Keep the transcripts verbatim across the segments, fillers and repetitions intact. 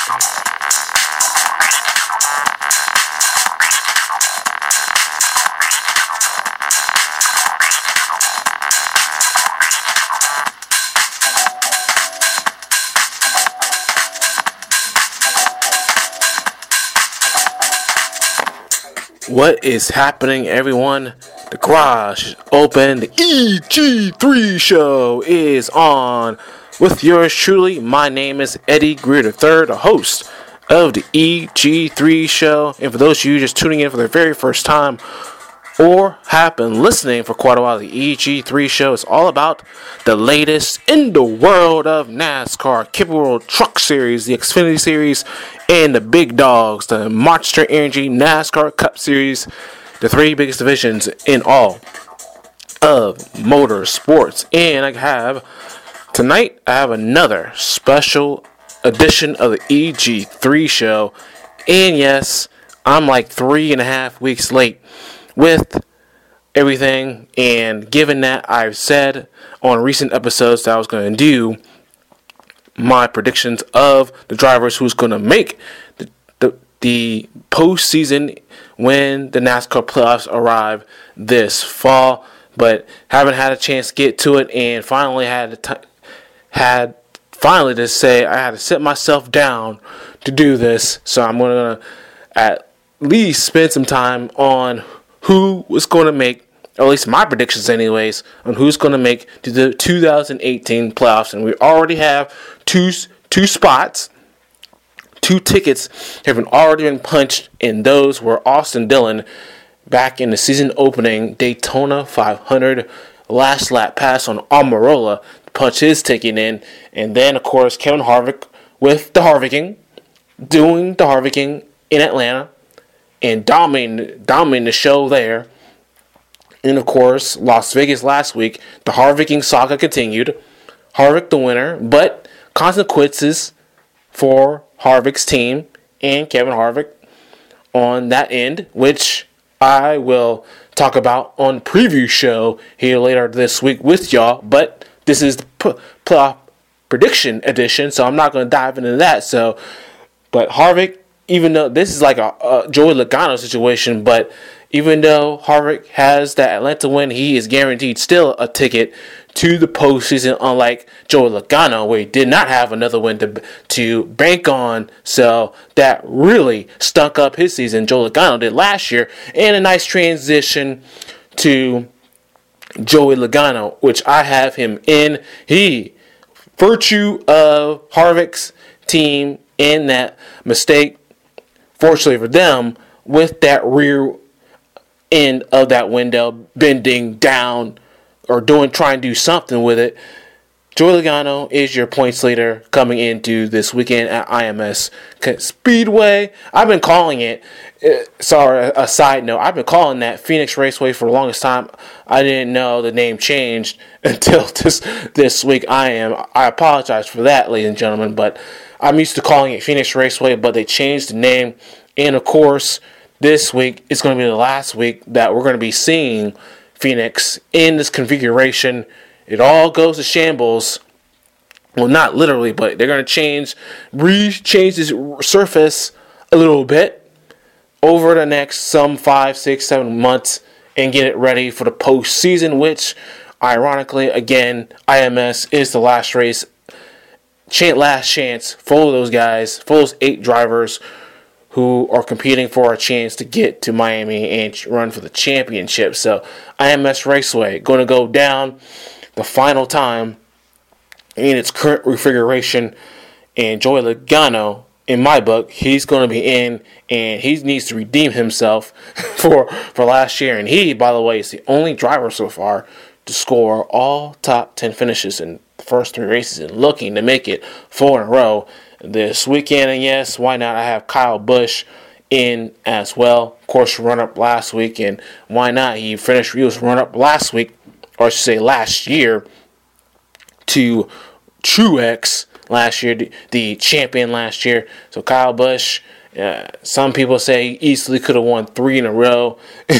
What is happening, everyone? The garage is open. The E G three show is on with yours truly. My name is Eddie Greer the third, the host of the E G three show. And for those of you just tuning in for the very first time or have been listening for quite a while, the E G three show is all about the latest in the world of NASCAR, Camping World Truck Series, the Xfinity Series, and the big dogs, the Monster Energy NASCAR Cup Series, the three biggest divisions in all of motorsports. And I have, tonight, I have another special edition of the E G three show. And yes, I'm like three and a half weeks late with everything. And given that I've said on recent episodes that I was going to do my predictions of the drivers who's going to make the, the the postseason when the NASCAR playoffs arrive this fall, but haven't had a chance to get to it, and finally had t- had finally to say I had to sit myself down to do this. So I'm going to at least spend some time on who was going to make, or at least my predictions anyways, on who's going to make the two thousand eighteen playoffs. And we already have two two spots, two tickets have been already been punched, and those were Austin Dillon back in the season opening Daytona five hundred last lap pass on Almirola to punch his ticket in. And then, of course, Kevin Harvick with the Harvicking, doing the Harvicking in Atlanta and dominating, dominating the show there. And, of course, Las Vegas last week, the Harvicking saga continued. Harvick the winner, but consequences for Harvick's team and Kevin Harvick on that end, which I will talk about on the preview show here later this week with y'all. But this is the p- playoff prediction edition, so I'm not going to dive into that. So, but Harvick, even though this is like a, a Joey Logano situation, but even though Harvick has that Atlanta win, he is guaranteed still a ticket to the postseason, unlike Joey Logano, where he did not have another win to to bank on. So that really stunk up his season. Joey Logano did last year. And a nice transition to Joey Logano, which I have him in. He, virtue of Harvick's team in that mistake, fortunately for them, with that rear end of that window bending down or doing trying to do something with it, Joey Logano is your points leader coming into this weekend at I M S Speedway. I've been calling it, uh, sorry, a side note, I've been calling that Phoenix Raceway for the longest time. I didn't know the name changed until this this week. I am. I apologize for that, ladies and gentlemen, but I'm used to calling it Phoenix Raceway, but they changed the name. And of course, this week is going to be the last week that we're going to be seeing Phoenix in this configuration. It all goes to shambles. Well, not literally, but they're going to change, re-change this surface a little bit over the next some five, six, seven months and get it ready for the postseason, which, ironically, again, I M S is the last race, last chance for those guys, for those eight drivers who are competing for a chance to get to Miami and run for the championship. So I M S Raceway going to go down the final time in its current refiguration. And Joey Logano, in my book, he's going to be in, and he needs to redeem himself for, for last year. And he, by the way, is the only driver so far to score all top ten finishes in the first three races and looking to make it four in a row this weekend. And yes, why not? I have Kyle Busch in as well. Of course, run-up last week, and why not? He finished he was run-up last week, or I should say last year, to Truex last year, the, the champion last year. So Kyle Busch, uh, some people say he easily could have won three in a row,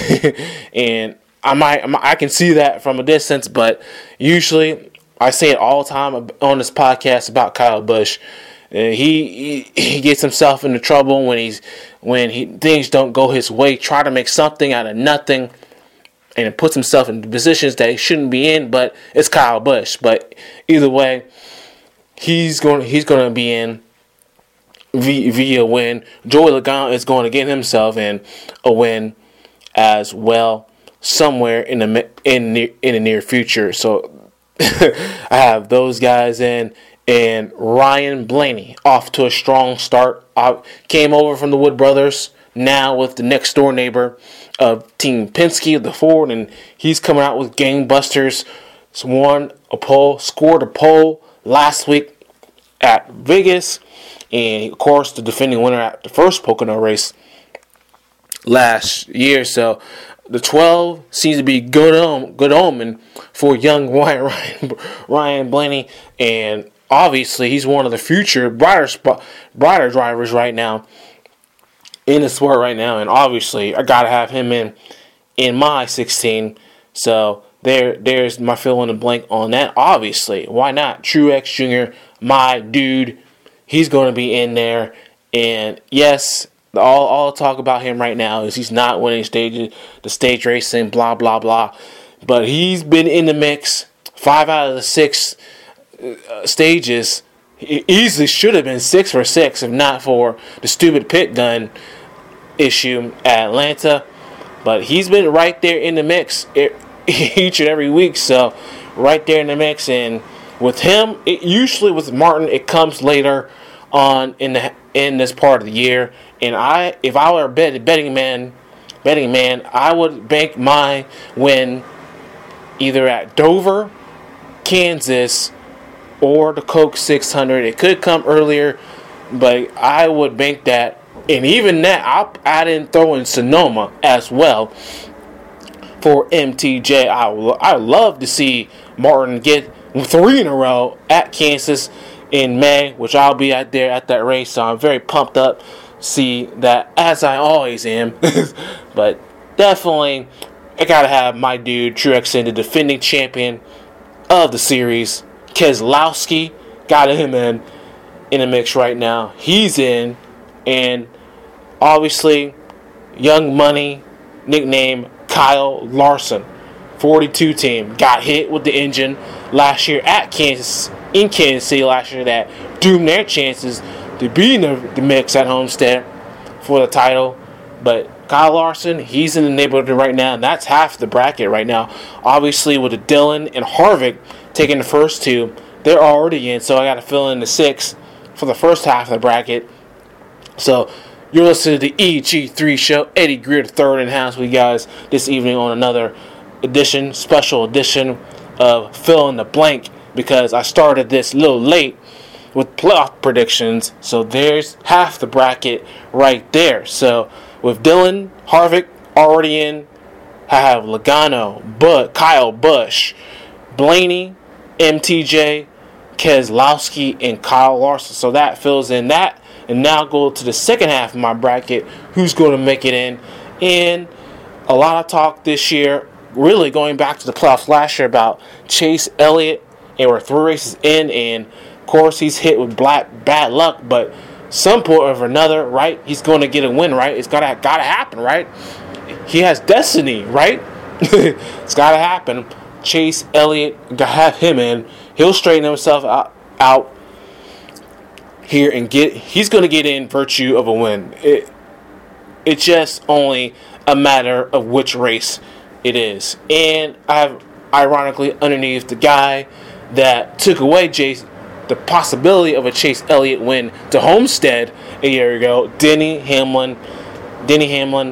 and I might I can see that from a distance, but usually I say it all the time on this podcast about Kyle Busch. Uh, he, he he gets himself into trouble when he's when he things don't go his way. Try to make something out of nothing, and it puts himself in positions that he shouldn't be in. But it's Kyle Busch. But either way, he's going he's going to be in via, via win. Joey Logano is going to get himself in a win as well somewhere in the in near, in the near future. So I have those guys in. And Ryan Blaney off to a strong start. I came over from the Wood Brothers, now with the next door neighbor of Team Penske, the Ford, and he's coming out with gangbusters. He's won a pole, scored a pole last week at Vegas, and of course the defending winner at the first Pocono race last year. So the twelve seems to be good om- good omen for young Ryan Ryan, Ryan Blaney, and obviously, he's one of the future brighter sp- brighter drivers right now in the sport right now, and obviously, I gotta have him in in my sixteen. So there, there's my fill in the blank on that. Obviously, why not? Truex Junior, my dude, he's going to be in there, and yes, all all talk about him right now is he's not winning stages, the stage racing, blah blah blah, but he's been in the mix. Five out of the six Uh, stages, he easily should have been six for six if not for the stupid pit gun issue at Atlanta. But he's been right there in the mix each and every week, so right there in the mix. And with him, it usually with Martin, it comes later on in the in this part of the year. And I, if I were a bet, betting man, betting man, I would bank my win either at Dover, Kansas, or the Coke six hundred. It could come earlier, but I would bank that. And even that, I'll add in throw in Sonoma as well for M T J. I I love to see Martin get three in a row at Kansas in May, which I'll be out there at that race. So I'm very pumped up to see that, as I always am. But definitely, I gotta have my dude Truex in, the defending champion of the series. Keselowski, got him in in the mix right now. He's in, and obviously, Young Money, nickname Kyle Larson, forty-two team, got hit with the engine last year at Kansas, in Kansas City last year, that doomed their chances to be in the, the mix at Homestead for the title. But Kyle Larson, he's in the neighborhood right now, and that's half the bracket right now. Obviously, with the Dillon and Harvick taking the first two, they're already in, so I got to fill in the six for the first half of the bracket. So you're listening to the E G three show. Eddie Greer the third in the house with you guys this evening on another edition, special edition of Fill in the Blank, because I started this a little late with playoff predictions. So there's half the bracket right there. So with Dillon, Harvick already in, I have Logano, but Kyle Busch, Blaney, M T J, Keselowski, and Kyle Larson. So that fills in that. And now go to the second half of my bracket. Who's going to make it in? And a lot of talk this year, really going back to the playoffs last year, about Chase Elliott. And we're three races in, and of course he's hit with black bad luck. But some point or another, right? He's going to get a win, right? It's gotta gotta happen, right? He has destiny, right? It's gotta happen. Chase Elliott, to have him in, he'll straighten himself out, out here and get. He's going to get in virtue of a win. It, it's just only a matter of which race it is. And I have, ironically, underneath the guy that took away Chase, the possibility of a Chase Elliott win to Homestead a year ago, Denny Hamlin. Denny Hamlin.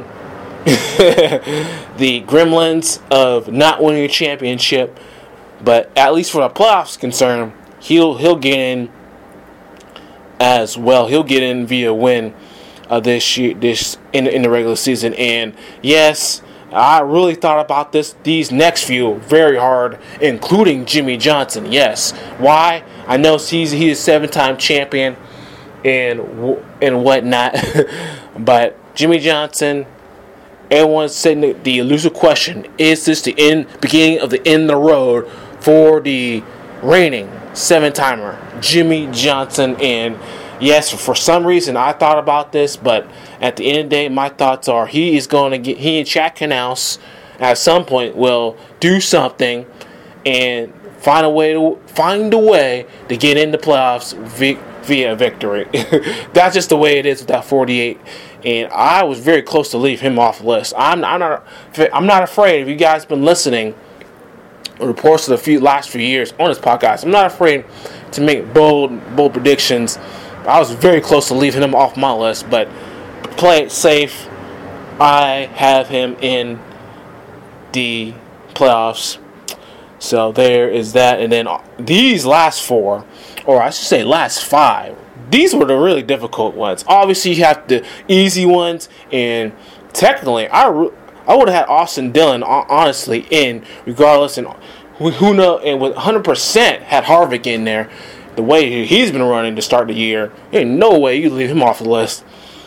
The gremlins of not winning a championship, but at least for the playoffs concerned, he'll he'll get in as well. He'll get in via win uh, this year, this in in the regular season. And yes, I really thought about this these next few very hard, including Jimmy Johnson. Yes, why? I know he's he's a seven-time champion and and whatnot, but Jimmy Johnson. Everyone's saying the, the elusive question: is this the end, beginning of the end of the road for the reigning seven-timer Jimmy Johnson? And yes, for some reason I thought about this, but at the end of the day, my thoughts are he is going to get, he and Chad Knaus at some point will do something and find a way to find a way to get into playoffs via, via victory. That's just the way it is with that forty-eight. And I was very close to leave him off the list. I'm, I'm not. I'm not afraid. If you guys been listening, reports of the few last few years on this podcast, I'm not afraid to make bold, bold predictions. I was very close to leaving him off my list, but to play it safe, I have him in the playoffs. So there is that. And then these last four, or I should say last five, these were the really difficult ones. Obviously, you have the easy ones, and technically, I, re- I would have had Austin Dillon, honestly, in regardless, and who know, and with one hundred percent had Harvick in there. The way he's been running to start the year, there ain't no way you leave him off the list.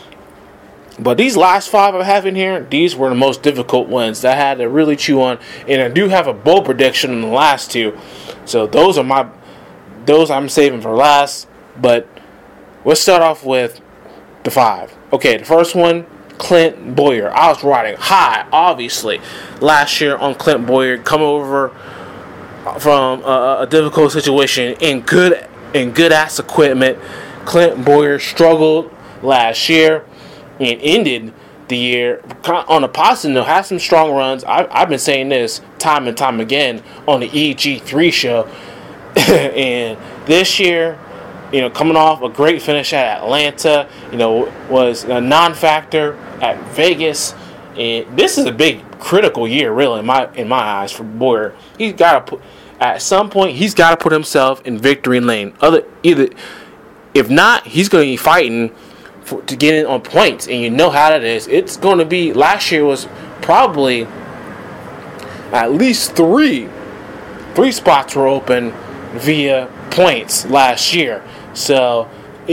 But these last five I have in here, these were the most difficult ones that I had to really chew on. And I do have a bold prediction in the last two. So those are my, those I'm saving for last. But let's start off with the five. Okay, the first one, Clint Bowyer. I was riding high, obviously, last year on Clint Bowyer, coming over from a, a difficult situation in good in good ass equipment. Clint Bowyer struggled last year and ended the year on a positive note. Had some strong runs. I, I've been saying this time and time again on the E G three show. And this year, you know, coming off a great finish at Atlanta, you know, was a non-factor at Vegas. And this is a big critical year, really, in my in my eyes, for Bowyer. He's got to put at some point he's got to put himself in victory lane. Other either if not, he's going to be fighting for, to get in on points, and you know how that is. It's going to be last year was probably at least three three spots were open via points last year. So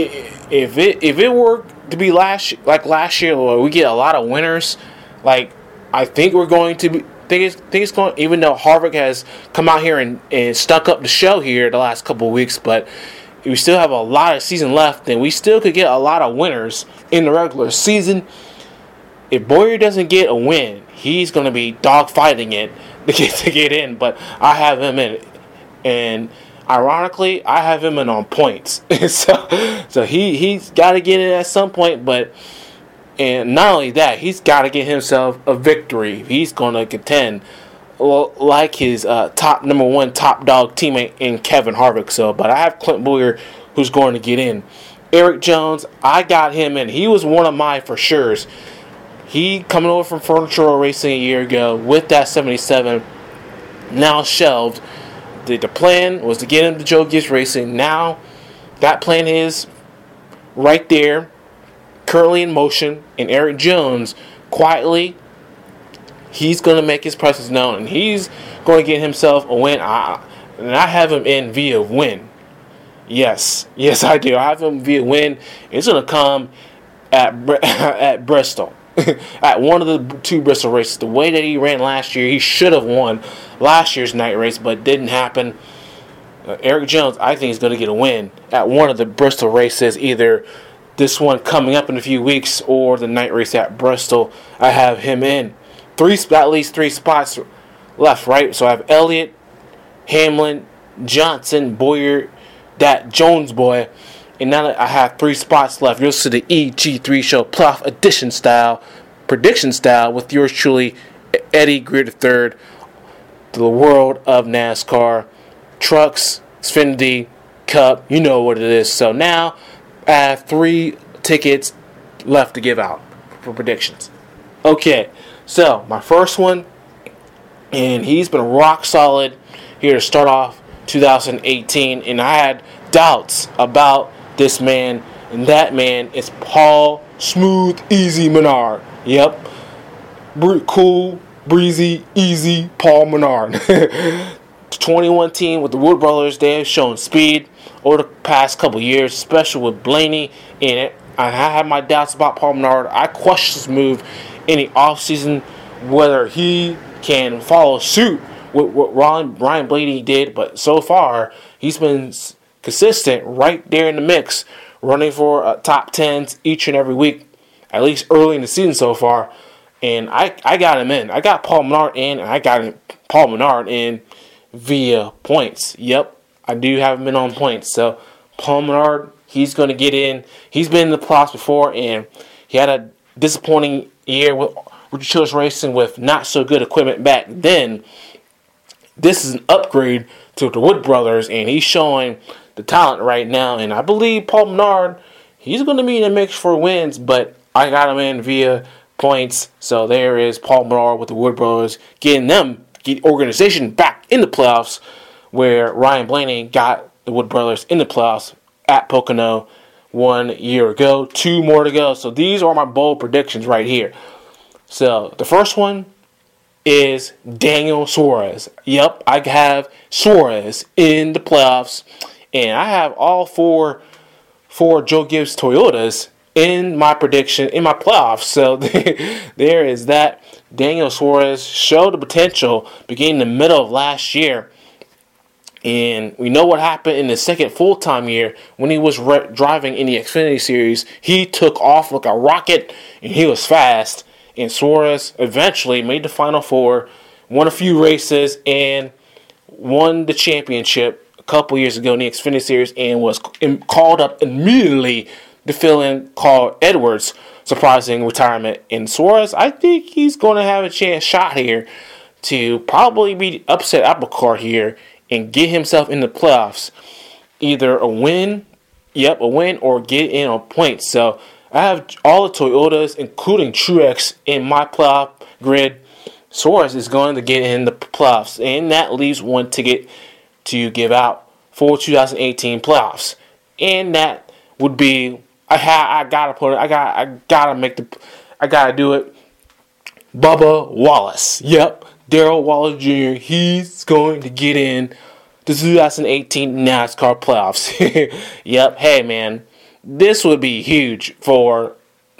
if it if it were to be last like last year, where we get a lot of winners, like I think we're going to be. Think it's, think it's going. Even though Harvick has come out here and, and stuck up the show here the last couple of weeks, but we still have a lot of season left, and we still could get a lot of winners in the regular season. If Bowyer doesn't get a win, he's going to be dogfighting it to get to get in. But I have him in, and ironically, I have him in on points. so, so he he's got to get in at some point, but. And not only that, he's got to get himself a victory. He's going to contend like his uh, top number one top dog teammate in Kevin Harvick. So, but I have Clint Bowyer who's going to get in. Erik Jones, I got him in. He was one of my for sure's. He coming over from Furniture Racing a year ago with that seventy-seven, now shelved. The, the plan was to get him to Joe Gibbs Racing. Now that plan is right there. Currently in motion, and Erik Jones, quietly, he's going to make his presence known, and he's going to get himself a win. I, and I have him in via win. Yes, yes, I do. I have him via win. It's going to come at at Bristol, at one of the two Bristol races. The way that he ran last year, he should have won last year's night race, but didn't happen. Uh, Erik Jones, I think, is going to get a win at one of the Bristol races, either this one coming up in a few weeks or the night race at Bristol. I have him in. Three, at least three spots left, right? So I have Elliott, Hamlin, Johnson, Bowyer, that Jones boy. And now that I have three spots left, you'll see the E G three show playoff edition style, prediction style with yours truly, Eddie Greer the third, the world of NASCAR, trucks, Xfinity, Cup, you know what it is. So now I have three tickets left to give out for predictions. Okay, so my first one, and he's been rock solid here to start off two thousand eighteen, and I had doubts about this man, and that man is Paul Smooth Easy Menard. Yep, cool, breezy, easy Paul Menard. twenty-one team with the Wood Brothers, they have shown speed over the past couple years, especially with Blaney in it. I have my doubts about Paul Menard. I question his move in the offseason, whether he can follow suit with what Ryan, Ryan Blaney did, but so far he's been consistent right there in the mix running for uh, top tens each and every week, at least early in the season so far. And I, I got him in. I got Paul Menard in, and I got him, Paul Menard in via points. Yep, I do have him in on points. So Paul Menard, he's going to get in. He's been in the playoffs before, and he had a disappointing year with Richard Childress Racing with not so good equipment back then. This is an upgrade to the Wood Brothers, and he's showing the talent right now. And I believe Paul Menard, he's going to be in the mix for wins, but I got him in via points. So there is Paul Menard with the Wood Brothers, getting them, get organization back in the playoffs, where Ryan Blaney got the Wood Brothers in the playoffs at Pocono one year ago. Two more to go. So these are my bold predictions right here. So the first one is Daniel Suarez. Yep, I have Suarez in the playoffs, and I have all four four Joe Gibbs Toyotas in my prediction in my playoffs. So there is that. Daniel Suarez showed the potential beginning the middle of last year. And we know what happened in the second full-time year when he was re- driving in the Xfinity Series. He took off like a rocket, and he was fast. And Suarez eventually made the Final Four, won a few races, and won the championship a couple years ago in the Xfinity Series, and was called up immediately to fill in Carl Edwards' surprising retirement. And Suarez, I think he's going to have a chance shot here to probably be upset apple cart here and get himself in the playoffs. Either a win, yep, a win, or get in on points. So I have all the Toyotas, including Truex, in my playoff grid. Suarez is going to get in the playoffs, and that leaves one ticket to give out for twenty eighteen playoffs. And that would be I ha, I gotta put it. I got I gotta make the I gotta do it. Bubba Wallace. Yep. Darrell Wallace Junior He's going to get in the twenty eighteen NASCAR playoffs. Yep. Hey, man. This would be huge for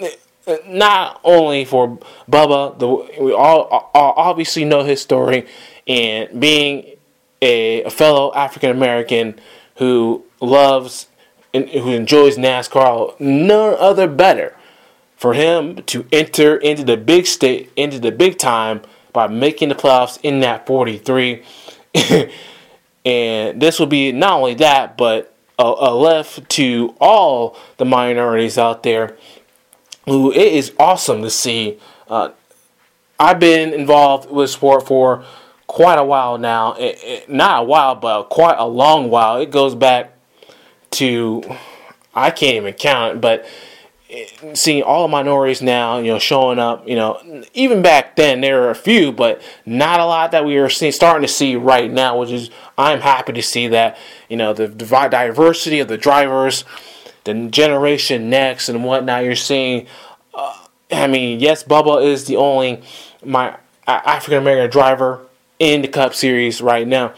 not only for Bubba. The, we all, all obviously know his story, and being a, a fellow African American who loves and who enjoys NASCAR, none other better for him to enter into the big state, into the big time by making the playoffs in that forty-three. And this will be not only that, but a, a lift to all the minorities out there who it is awesome to see. Uh, I've been involved with sport for quite a while now. It, it, not a while, but quite a long while. It goes back to, I can't even count it, but seeing all the minorities now, you know, showing up, you know, even back then there were a few, but not a lot that we are seeing, starting to see right now, which is, I'm happy to see that, you know, the diversity of the drivers, the generation next and whatnot. You're seeing, uh, I mean, yes, Bubba is the only my African American driver in the Cup Series right now,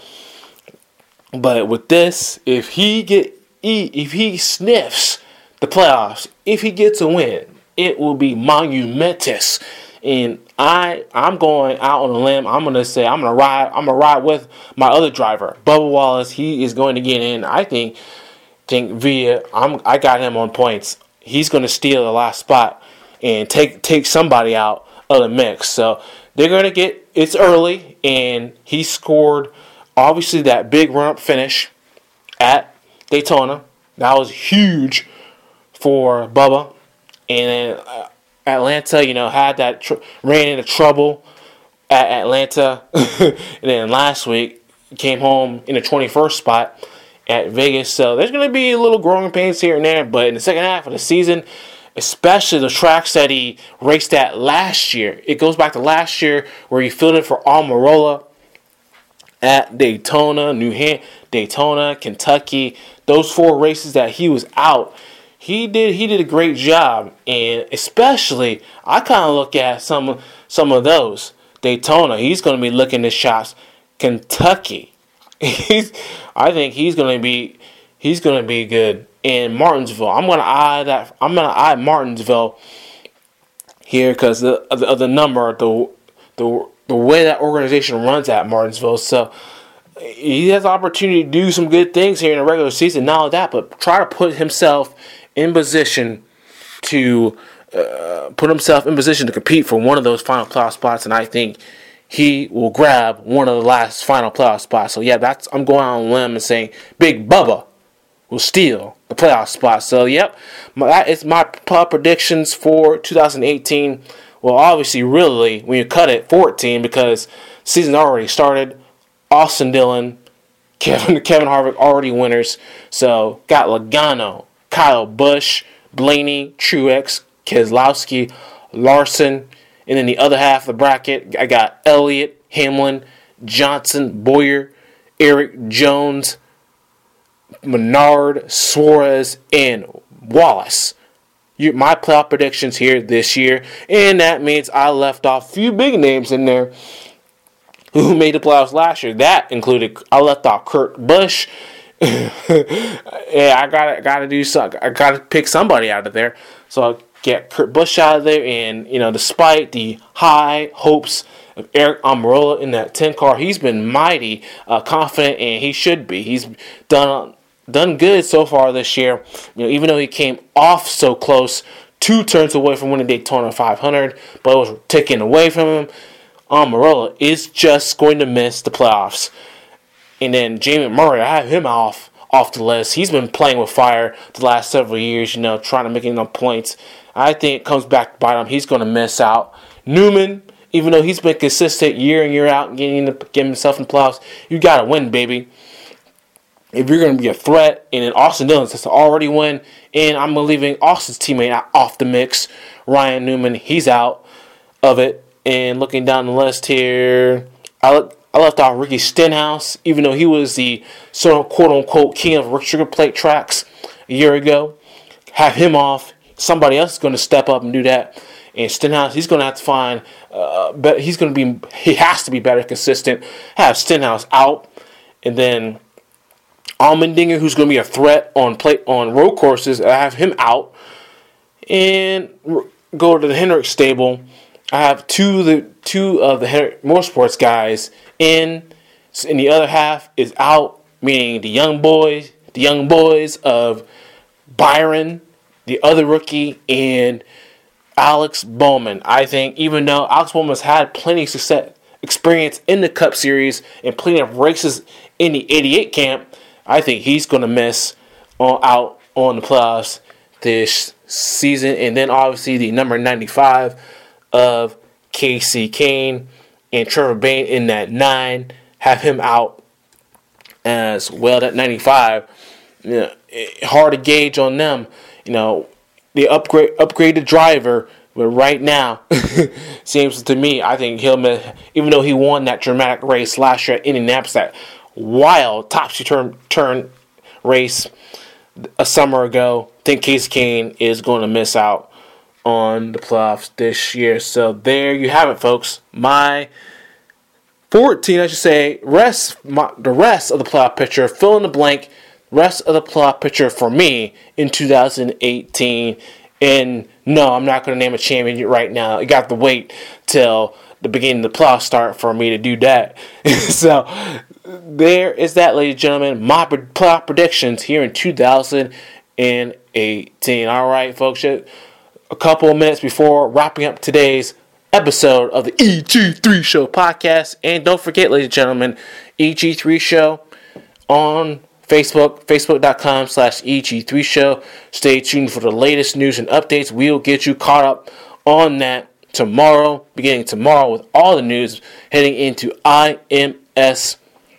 but with this, if he get if he sniffs the playoffs, if he gets a win, it will be monumentous. And I, I'm going out on a limb. I'm gonna say I'm gonna ride. I'm gonna ride with my other driver, Bubba Wallace. He is going to get in. I think, think via. I'm. I got him on points. He's gonna steal the last spot and take take somebody out of the mix. So they're gonna get. It's early, and he scored obviously that big run up finish at Daytona. That was huge for Bubba. And then uh, Atlanta, you know, had that tr- ran into trouble at Atlanta. And then last week came home in the twenty-first spot at Vegas. So there's going to be a little growing pains here and there. But in the second half of the season, especially the tracks that he raced at last year, it goes back to last year where he fielded for Almirola at Daytona, New Hampshire, Daytona, Kentucky. Those four races that he was out, he did he did a great job. And especially, I kind of look at some some of those. Daytona, he's going to be looking at shots. Kentucky, he's I think he's going to be he's going to be good. In Martinsville, I'm going to eye that. I'm going to eye Martinsville here because the, of the of the number, the the the way that organization runs at Martinsville. So he has the opportunity to do some good things here in the regular season. Not only that, but try to put himself in position to uh, put himself in position to compete for one of those final playoff spots, and I think he will grab one of the last final playoff spots. So yeah, that's I'm going on a limb and saying Big Bubba will steal the playoff spot. So yep, my, that is my playoff predictions for two thousand eighteen. Well, obviously, really, when you cut it, fourteen, because season already started. Austin Dillon, Kevin Kevin Harvick already winners. So got Logano, Kyle Busch, Blaney, Truex, Keselowski, Larson. And then the other half of the bracket, I got Elliott, Hamlin, Johnson, Bowyer, Eric Jones, Menard, Suarez, and Wallace. You, my playoff predictions here this year. And that means I left off a few big names in there who made the playoffs last year. That included, I left off Kurt Busch. yeah, I gotta gotta do something. I gotta pick somebody out of there. So I get Kurt Busch out of there, and you know, despite the high hopes of Eric Almirola in that ten car, he's been mighty uh, confident, and he should be. He's done done good so far this year. You know, even though he came off so close, two turns away from winning Daytona five hundred, but it was taken away from him. Almirola is just going to miss the playoffs. And then Jamie Murray, I have him off off the list. He's been playing with fire the last several years, you know, trying to make enough points. I think it comes back to bite him. He's going to miss out. Newman, even though he's been consistent year in, year out, getting, the, getting himself in the playoffs, you got to win, baby. If you're going to be a threat, and then Austin Dillon has to already win, and I'm leaving Austin's teammate off the mix, Ryan Newman, he's out of it. And looking down the list here, I look. I left off Ricky Stenhouse, even though he was the sort of quote-unquote king of sugar plate tracks a year ago. Have him off. Somebody else is going to step up and do that. And Stenhouse, he's going to have to find, uh, but he's going to be, he has to be better consistent. Have Stenhouse out, and then Allmendinger, who's going to be a threat on plate on road courses, I have him out, and go to the Hendrick stable. I have two of the two of the Hendrick Motorsports guys in, and the other half is out, meaning the young boys, the young boys of Byron, the other rookie, and Alex Bowman. I think even though Alex Bowman has had plenty of success, experience in the Cup Series and plenty of races in the eighty-eight camp, I think he's going to miss on, out on the playoffs this season. And then obviously the number ninety-five of Casey Kane and Trevor Bayne in that nine, have him out as well. That ninety-five, you know, hard to gauge on them. You know, the upgrade upgraded driver, but right now seems to me, I think he'll miss, even though he won that dramatic race last year at Indianapolis, that wild topsy turn turn race a summer ago. I think Casey Kane is going to miss out on the playoffs this year. So there you have it, folks. My fourteen, I should say, rest my, the rest of the playoff picture, fill in the blank, rest of the playoff picture for me in two thousand eighteen. And no, I'm not going to name a champion right now. You got to wait till the beginning of the playoffs start for me to do that. So there is that, ladies and gentlemen, my playoff predictions here in two thousand eighteen. All right, folks. A couple of minutes before wrapping up today's episode of the E G three Show podcast. And don't forget, ladies and gentlemen, E G three Show on Facebook, facebook.com slash EG3 Show. Stay tuned for the latest news and updates. We'll get you caught up on that tomorrow, beginning tomorrow with all the news heading into I M S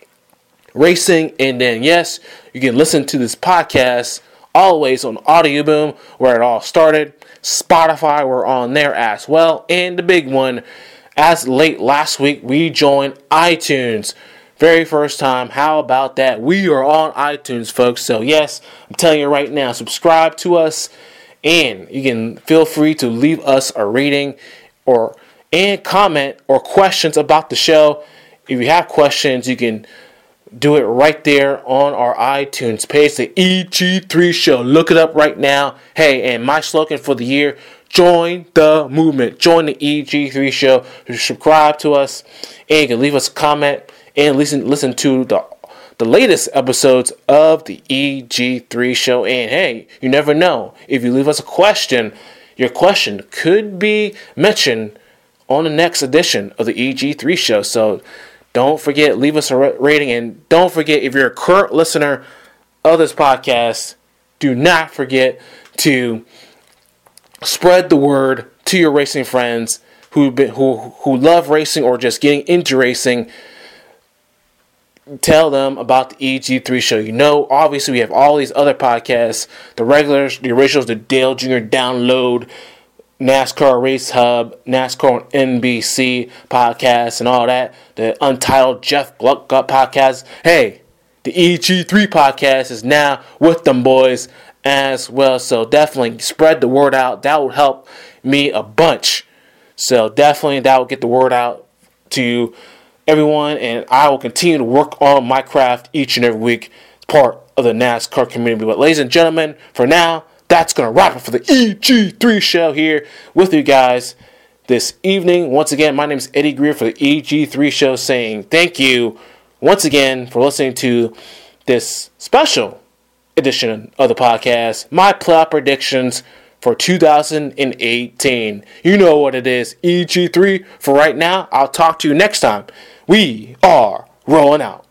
Racing. And then, yes, you can listen to this podcast always on Audio Boom, where it all started. Spotify, we're on there as well. And the big one, as late last week, we joined iTunes. Very first time. How about that? We are on iTunes, folks. So yes, I'm telling you right now, subscribe to us, and you can feel free to leave us a rating or and comment or questions about the show. If you have questions, you can do it right there on our iTunes page, the E G three Show. Look it up right now. Hey, and my slogan for the year, join the movement. Join the E G three Show. Subscribe to us, and you can leave us a comment and listen listen to the the the latest episodes of the E G three Show. And hey, you never know. If you leave us a question, your question could be mentioned on the next edition of the E G three Show. So don't forget, leave us a rating. And don't forget, if you're a current listener of this podcast, do not forget to spread the word to your racing friends who who who love racing or just getting into racing. Tell them about the E G three Show. You know, obviously we have all these other podcasts, the regulars, the originals, the Dale Junior Download, NASCAR Race Hub, NASCAR on N B C podcast, and all that. The Untitled Jeff Gluck podcast. Hey, the E G three podcast is now with them boys as well. So definitely spread the word out. That would help me a bunch. So definitely that will get the word out to everyone, and I will continue to work on my craft each and every week as part of the NASCAR community. But ladies and gentlemen, for now, that's going to wrap it for the E G three Show here with you guys this evening. Once again, my name is Eddie Greer for the E G three Show, saying thank you once again for listening to this special edition of the podcast, my playoff predictions for two thousand eighteen. You know what it is, E G three. For right now, I'll talk to you next time. We are rolling out.